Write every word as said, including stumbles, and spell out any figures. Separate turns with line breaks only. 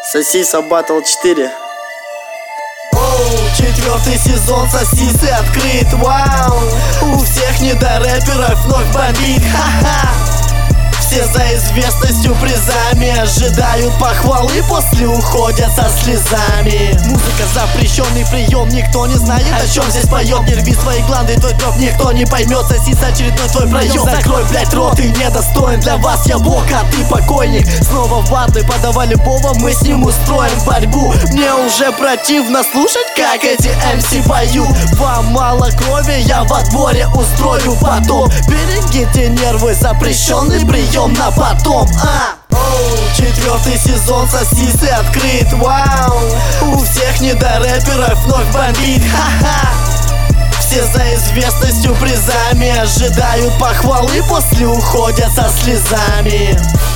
Сосиса Батл четыре.
Четвертый сезон сосисы открыт, вау. У всех недорэперов вновь бомбит, ха-ха. Все за известностью призами ожидают похвалы, после уходят со слезами. Музыка запрещенный прием, никто не знает, о чем здесь поем. Не рви свои гланды, твой троп никто не поймет. Сосиса очередной твой проем. Закрой, блять, рот, ты недостоин. Для вас я бог, а ты покойник. Снова в батлы подавай любого, мы с ним устроим борьбу. Мне уже противно слушать, как эти эм си поют. Вам мало крови, я в отборе устрою потом. Берегите нервы, запрещенный прием на потом, а Четвертый сезон сосисы открыт, вау. У всех недорэперов вновь бомбит, ха-ха. Все за известностью призами ожидают похвалы, после уходят со слезами.